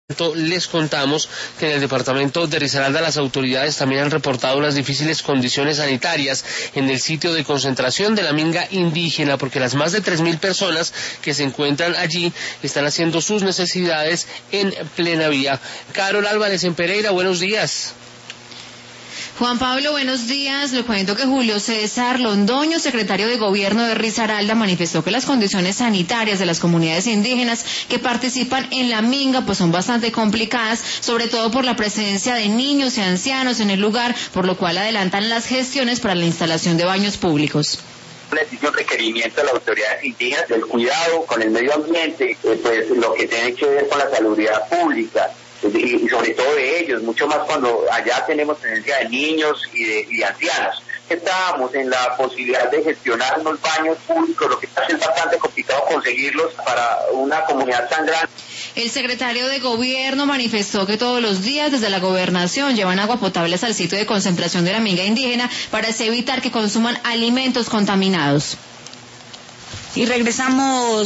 Les contamos que en el departamento de Risaralda las autoridades también han reportado las difíciles condiciones sanitarias en el sitio de concentración de la minga indígena, porque las más de 3.000 personas que se encuentran allí están haciendo sus necesidades en plena vía. Carol Álvarez en Pereira, buenos días. Juan Pablo, buenos días. Le cuento que Julio César Londoño, secretario de Gobierno de Risaralda, manifestó que las condiciones sanitarias de las comunidades indígenas que participan en la minga pues son bastante complicadas, sobre todo por la presencia de niños y ancianos en el lugar, por lo cual adelantan las gestiones para la instalación de baños públicos. Existe un requerimiento de las autoridades indígenas del cuidado con el medio ambiente, pues lo que tiene que ver con la salubridad pública. Y sobre todo de ellos, mucho más cuando allá tenemos presencia de niños y de ancianos. Estábamos en la posibilidad de gestionar unos baños públicos, lo que está siendo bastante complicado conseguirlos para una comunidad tan grande. El secretario de Gobierno manifestó que todos los días desde la gobernación llevan agua potable al sitio de concentración de la minga indígena para así evitar que consuman alimentos contaminados. Y regresamos